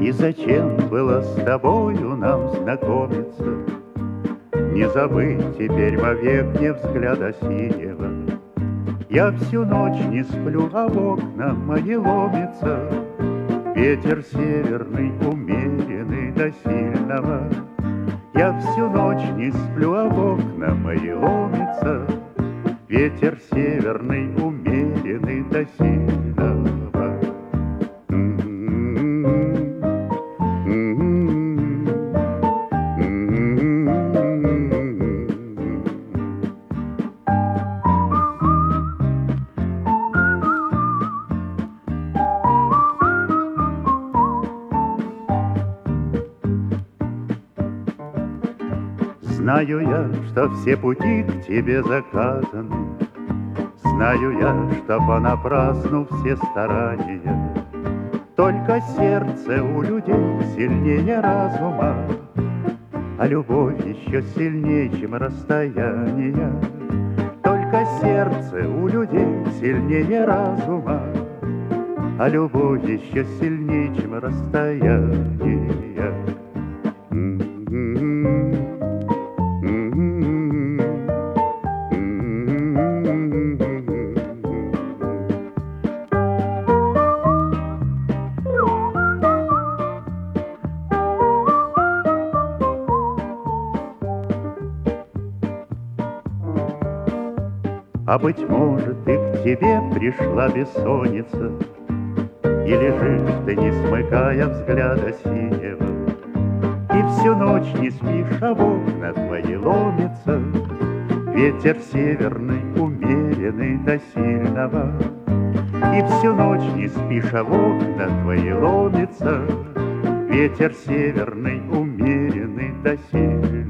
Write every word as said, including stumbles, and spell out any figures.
И зачем было с тобою нам знакомиться? Не забыть теперь вовек мне взгляда синего. Я всю ночь не сплю, а в окна мои ломится ветер северный, умеренный до сильного. Я всю ночь не сплю, а в окна мои ломится ветер северный, умеренный до сильного. Знаю я, что все пути к тебе заказаны, знаю я, что понапрасну все старания. Только сердце у людей сильнее разума, а любовь еще сильнее, чем расстояние. Только сердце у людей сильнее разума, а любовь еще сильнее, чем расстояние. А быть может, и к тебе пришла бессонница, и лежишь ты, не смыкая взгляда синего, и всю ночь не спишь, а в окна твои ломится ветер северный, умеренный до сильного. И всю ночь не спишь, а в окна твои ломится ветер северный, умеренный до сильного.